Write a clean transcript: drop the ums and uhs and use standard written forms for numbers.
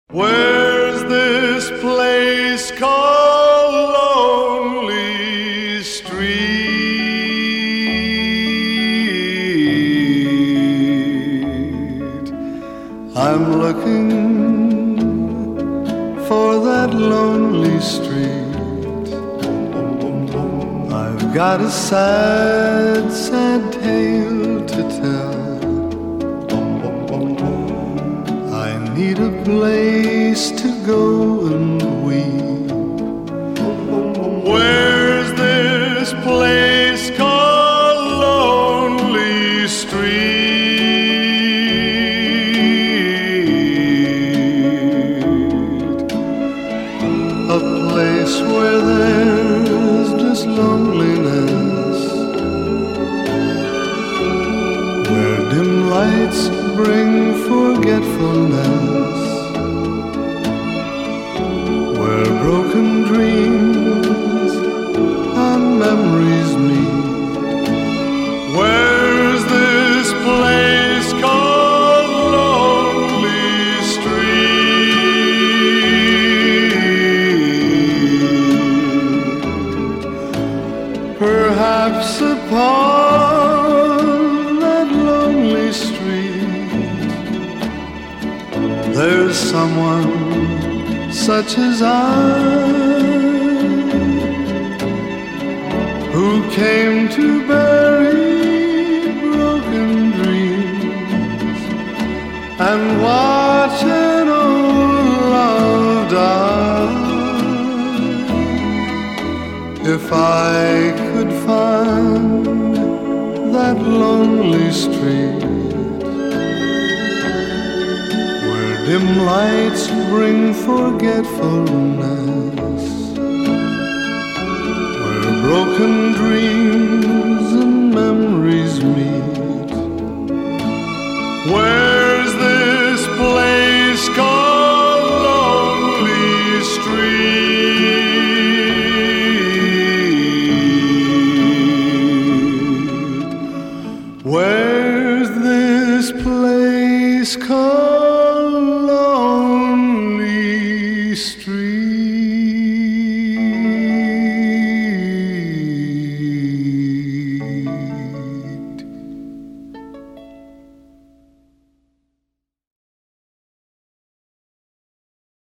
Where's this place called Lonely Street? I'm looking for that lonely street. I've got a sad, sad tale to tell. I need a place to go and weep. Where's this place called Lonely Street? A place where there's just loneliness, where dim lights bring forgetfulness, where broken dreams and memories meet. Where's this place called Lonely Street? Perhaps upon that lonely street there's someone such as I, who came to bury broken dreams and watch an old love die. If I could find that lonely street, dim lights bring forgetfulness, where broken dreams and memories meet. Where